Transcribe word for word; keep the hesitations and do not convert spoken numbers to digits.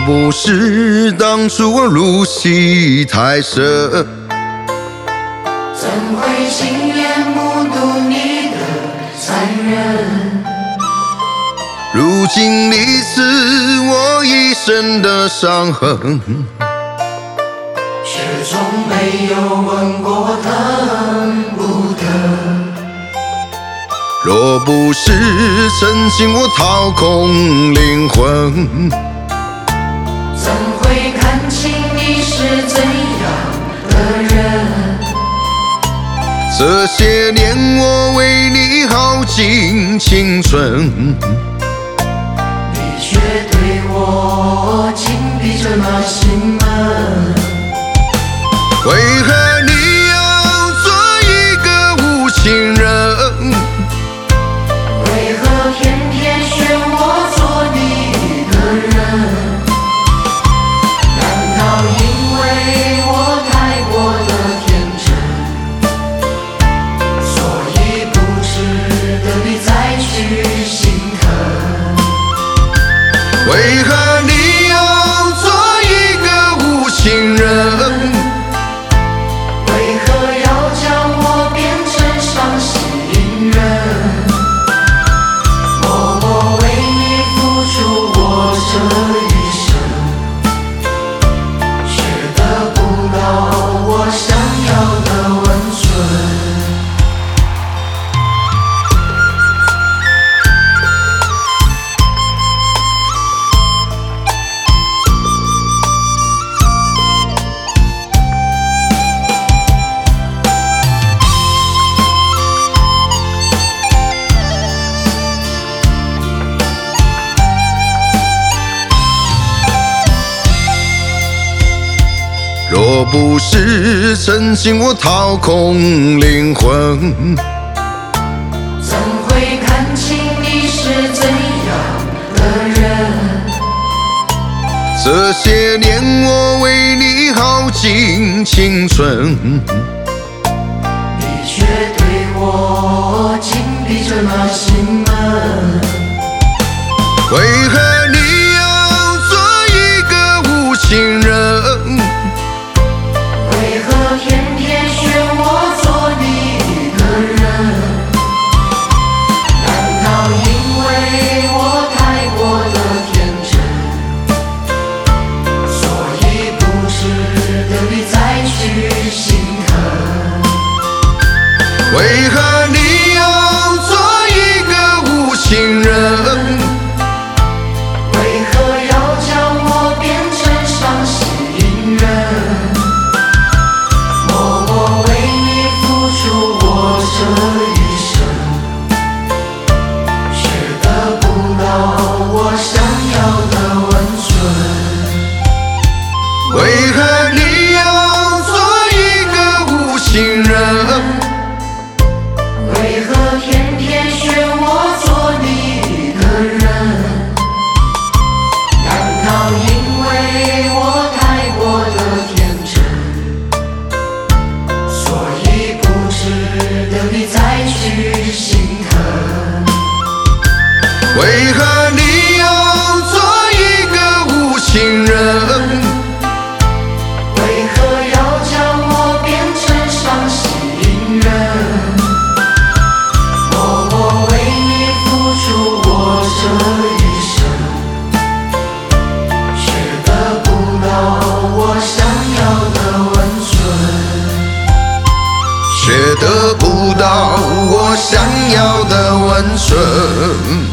不是当初我入戏太深， 怎会亲眼目睹你的残忍？ 如今你是我一生的伤痕， 却从没有问过疼不疼。 若不是曾经我掏空灵魂， 怎会看清你是怎样的人？ 这些年我为你耗尽青春， 你却对我紧闭着那心门。 为何你要做一个无情人？ 为何偏偏选我做你的人？难道因为我太过的天真，所以不值得你再去心疼？ 为何你要做一个无情人？ 为何要将我变成伤心人？默默为你付出我这一生，却得不到我想要的温存。 若不是曾经我掏空灵魂， 怎会看清你是怎样的人？ 这些年我为你耗尽青春， 你却对我紧闭着那心门。 为何你要做一个无情人？ 为何偏偏选我做你的人？难道因为我太过的天真，所以不值得你再去心疼？ 为何你要做一个无情人？ 为何要将我变成伤心人？默默为你付出我这一生，却得不到我想要的温存。 为何你要做一个无情人？ 为何偏偏选我做你的人？难道因为我太过的天真，所以不值得你再去心疼？ 为何你要做一个无情人？ 为何要将我变成伤心人？默默为你付出我这一生，却得不到我想要的温存。 却得不到我想要的温存。